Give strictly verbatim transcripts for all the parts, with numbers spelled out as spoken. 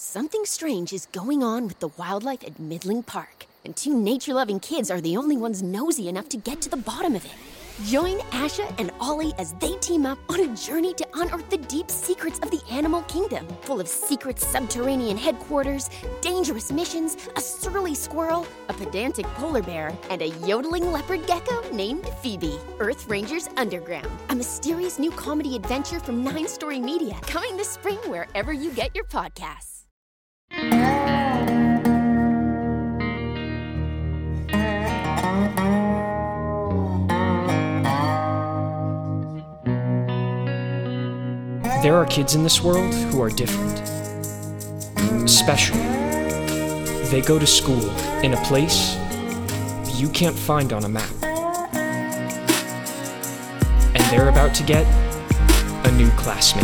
Something strange is going on with the wildlife at Midling Park, and two nature-loving kids are the only ones nosy enough to get to the bottom of it. Join Asha and Ollie as they team up on a journey to unearth the deep secrets of the animal kingdom, full of secret subterranean headquarters, dangerous missions, a surly squirrel, a pedantic polar bear, and a yodeling leopard gecko named Phoebe. Earth Rangers Underground, a mysterious new comedy adventure from Nine Story Media, coming this spring wherever you get your podcasts. There are kids in this world who are different. Special. They go to school in a place you can't find on a map. And they're about to get a new classmate.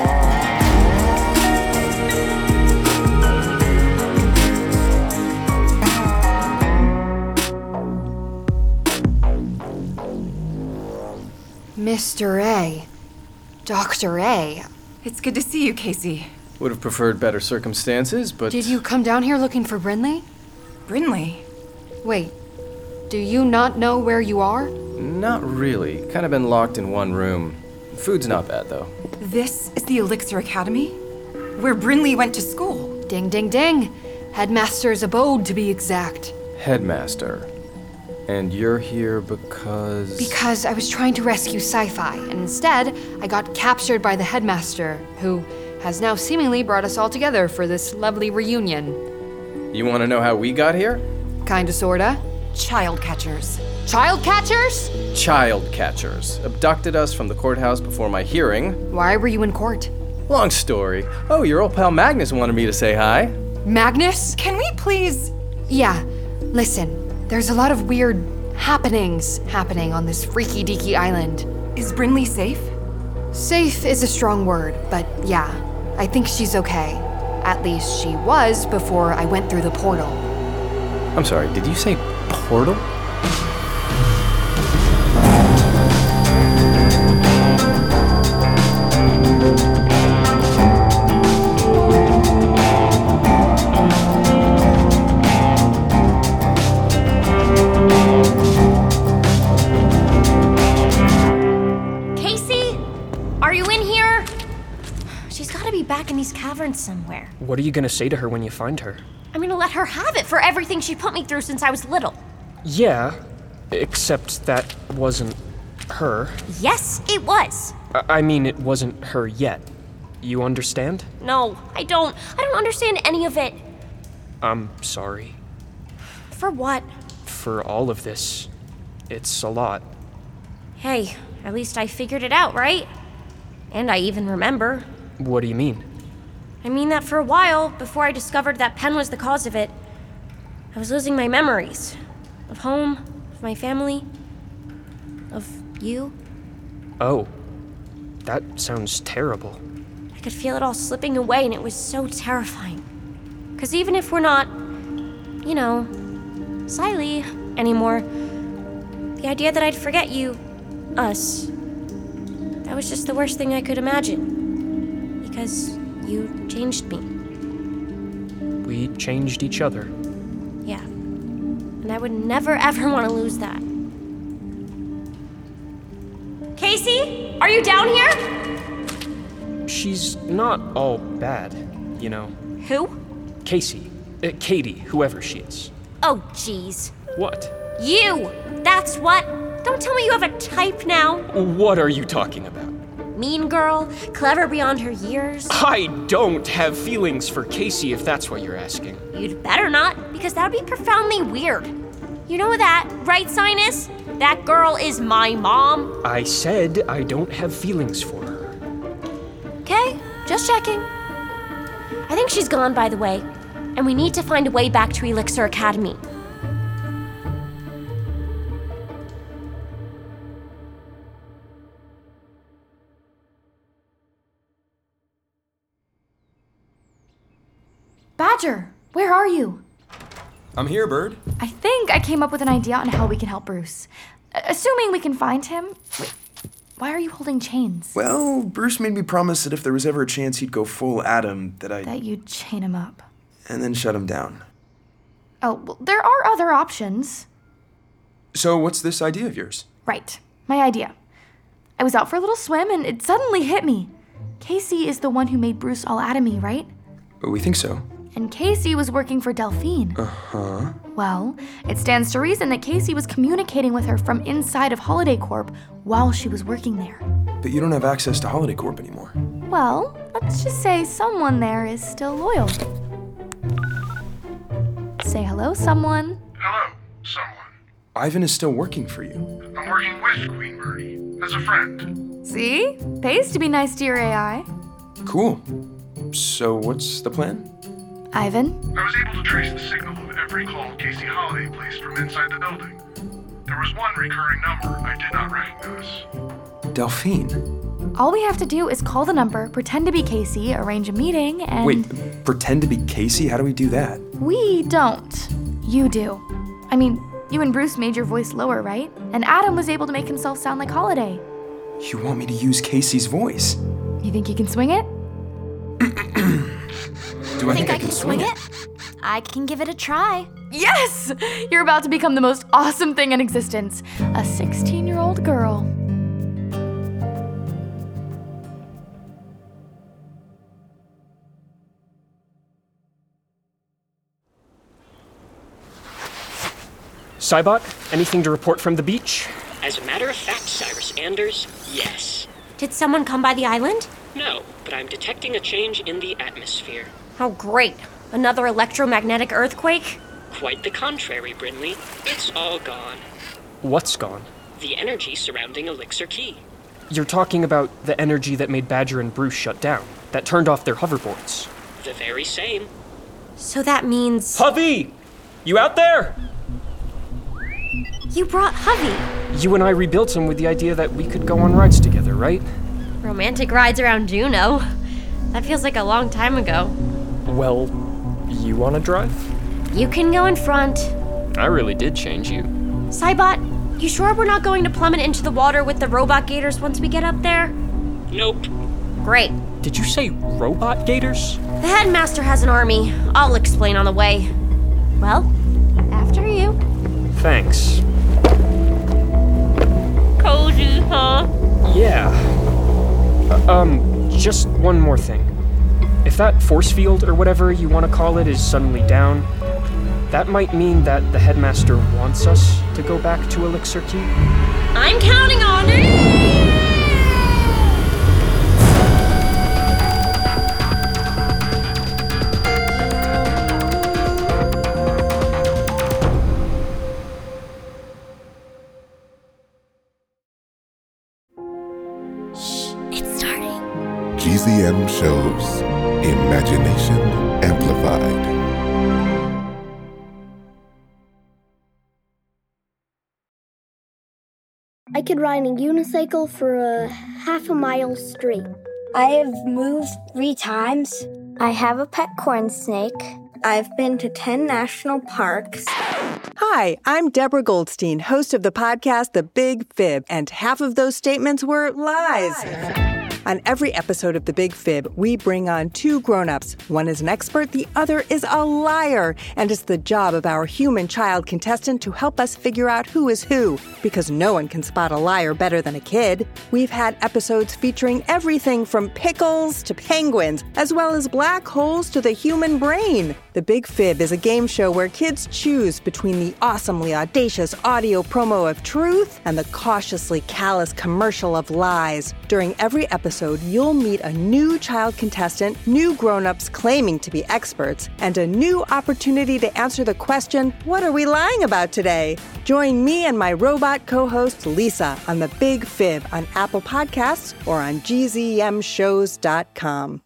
Mister A. Doctor A. It's good to see you, Casey. Would have preferred better circumstances, but... Did you come down here looking for Brinley? Brinley? Wait, do you not know where you are? Not really. Kind of been locked in one room. Food's not bad, though. This is the Elixir Academy? Where Brinley went to school? Ding, ding, ding. Headmaster's abode, to be exact. Headmaster. And you're here because... Because I was trying to rescue Sci-Fi, and instead, I got captured by the headmaster, who has now seemingly brought us all together for this lovely reunion. You want to know how we got here? Kinda, sorta. Child catchers. Child catchers? Child catchers. Abducted us from the courthouse before my hearing. Why were you in court? Long story. Oh, your old pal Magnus wanted me to say hi. Magnus? Can we please... Yeah, listen. There's a lot of weird happenings happening on this freaky deaky island. Is Brinley safe? Safe is a strong word, but yeah, I think she's okay. At least she was before I went through the portal. I'm sorry, did you say portal? Back in these caverns somewhere. What are you gonna say to her when you find her? I'm gonna let her have it for everything she put me through since I was little. Yeah, except that wasn't her. Yes, it was. I, I mean, it wasn't her yet. You understand? No, I don't. I don't understand any of it. I'm sorry. For what? For all of this. It's a lot. Hey, at least I figured it out, right? And I even remember. What do you mean? I mean that for a while, before I discovered that pen was the cause of it, I was losing my memories. Of home, of my family, of you. Oh, that sounds terrible. I could feel it all slipping away, and it was so terrifying. Because even if we're not, you know, Siley anymore, the idea that I'd forget you, us, that was just the worst thing I could imagine. Because you changed me. We changed each other. Yeah. And I would never ever want to lose that. Casey, are you down here? She's not all bad, you know. Who? Casey. Uh, Katie, whoever she is. Oh, jeez. What? You! That's what! Don't tell me you have a type now. What are you talking about? Mean girl, clever beyond her years. I don't have feelings for Casey, if that's what you're asking. You'd better not, because that would be profoundly weird. You know that, right, Sinus? That girl is my mom. I said I don't have feelings for her. Okay, just checking. I think she's gone, by the way, and we need to find a way back to Elixir Academy. Badger, where are you? I'm here, Bird. I think I came up with an idea on how we can help Bruce. Assuming we can find him. Wait, Why are you holding chains? Well, Bruce made me promise that if there was ever a chance he'd go full Adam, that I'd... That you'd chain him up. And then shut him down. Oh, well, there are other options. So what's this idea of yours? Right. My idea. I was out for a little swim and it suddenly hit me. Casey is the one who made Bruce all atomy, right? We think so. And Casey was working for Delphine. Uh-huh. Well, it stands to reason that Casey was communicating with her from inside of Holiday Corp while she was working there. But you don't have access to Holiday Corp anymore. Well, let's just say someone there is still loyal. Say hello, someone. Hello, someone. Ivan is still working for you. I'm working with Queen Birdie, as a friend. See? Pays to be nice to your A I. Cool. So what's the plan? Ivan? I was able to trace the signal of every call Casey Holiday placed from inside the building. There was one recurring number I did not recognize. Delphine? All we have to do is call the number, pretend to be Casey, arrange a meeting, and... Wait, pretend to be Casey? How do we do that? We don't. You do. I mean, you and Bruce made your voice lower, right? And Adam was able to make himself sound like Holiday. You want me to use Casey's voice? You think you can swing it? Do I think, think I, I can swing it? it? I can give it a try. Yes! You're about to become the most awesome thing in existence. A sixteen-year-old girl. Cybot, anything to report from the beach? As a matter of fact, Cyrus Anders, yes. Did someone come by the island? No, but I'm detecting a change in the atmosphere. Oh, great. Another electromagnetic earthquake? Quite the contrary, Brinley. It's all gone. What's gone? The energy surrounding Elixir Key. You're talking about the energy that made Badger and Bruce shut down, that turned off their hoverboards. The very same. So that means... Hovey! You out there? You brought Hovey. You and I rebuilt him with the idea that we could go on rides together, right? Romantic rides around Juneau. That feels like a long time ago. Well, you want to drive? You can go in front. I really did change you. Cybot, you sure we're not going to plummet into the water with the robot gators once we get up there? Nope. Great. Did you say robot gators? The headmaster has an army. I'll explain on the way. Well, after you. Thanks. Cozy, huh? Yeah. Uh, um, just one more thing. If that force field, or whatever you want to call it, is suddenly down, that might mean that the headmaster wants us to go back to Elixir Key. I'm counting on it! G Z M shows Imagination Amplified. I could ride a unicycle for a half a mile straight. I have moved three times. I have a pet corn snake. I've been to ten national parks. Hi, I'm Deborah Goldstein, host of the podcast The Big Fib, and half of those statements were lies. lies. On every episode of The Big Fib, we bring on two grown-ups. One is an expert, the other is a liar. And it's the job of our human child contestant to help us figure out who is who, because no one can spot a liar better than a kid. We've had episodes featuring everything from pickles to penguins, as well as black holes to the human brain. The Big Fib is a game show where kids choose between the awesomely audacious audio promo of truth and the cautiously callous commercial of lies. During every episode, you'll meet a new child contestant, new grown-ups claiming to be experts, and a new opportunity to answer the question, what are we lying about today? Join me and my robot co-host Lisa on The Big Fib on Apple Podcasts or on G Z M shows dot com.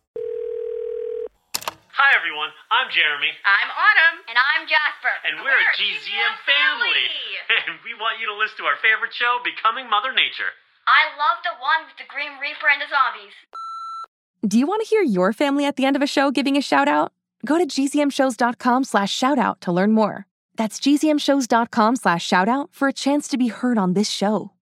Hi everyone, I'm Jeremy. I'm Autumn. And I'm Jasper. And we're, we're a G Z M family. And we want you to listen to our favorite show, Becoming Mother Nature. I love the one with the Grim Reaper and the zombies. Do you want to hear your family at the end of a show giving a shout out? Go to G Z M shows dot com slash shout out to learn more. That's G Z M shows dot com slash shout out for a chance to be heard on this show.